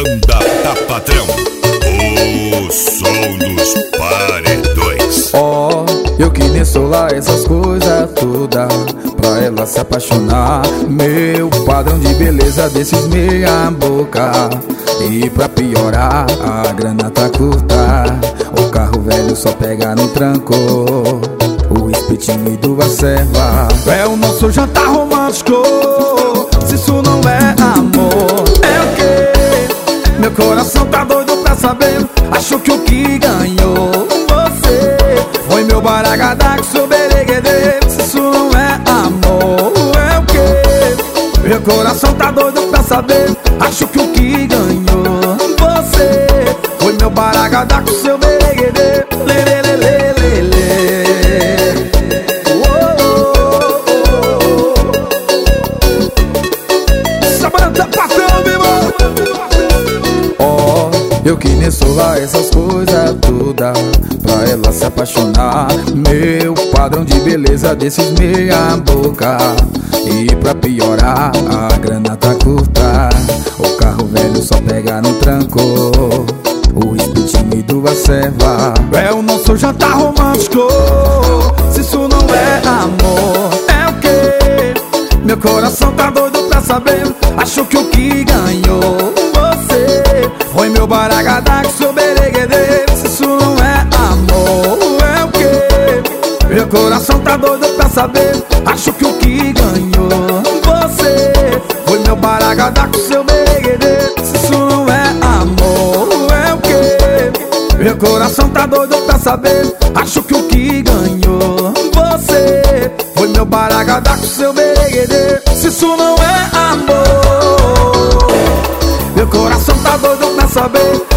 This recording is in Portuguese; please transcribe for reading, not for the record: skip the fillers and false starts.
Banda da Patrão, o som dos paredões. Oh, eu que nem sou lá essas coisas todas pra ela se apaixonar. Meu padrão de beleza desses meia boca. E pra piorar, a grana tá curta. O carro velho só pega no tranco. O speed tímido a serva. É o nosso jantar romântico. Se isso não é amor, é o quê? Meu coração tá doido pra saber. Acho que o que ganhou você foi meu baragadá com seu bereguedê. Se isso não é amor, é o quê? Meu coração tá doido pra saber. Acho que o que ganhou você foi meu baragadá com seu bereguedê. Eu que nem sou lá essas coisas todas pra ela se apaixonar. Meu padrão de beleza desses meia boca. E pra piorar, a grana tá curta. O carro velho só pega no tranco. O speed tímido a serva. É o nosso jantar romântico. Se isso não é amor, é o quê? Meu coração tá doido pra saber. Acho que o que ganhou você foi meu baragadá com seu bereguedê. Se isso não é amor, é o quê? Meu coração tá doido pra saber. Acho que o que ganhou você foi meu baragadá com seu bereguedê. Se isso não é amor, é o quê? Meu coração tá doido pra saber. Acho que o que ganhou você foi meu baragadá com seu bereguedê. Se isso não é amor, meu coração tá doido pra saber.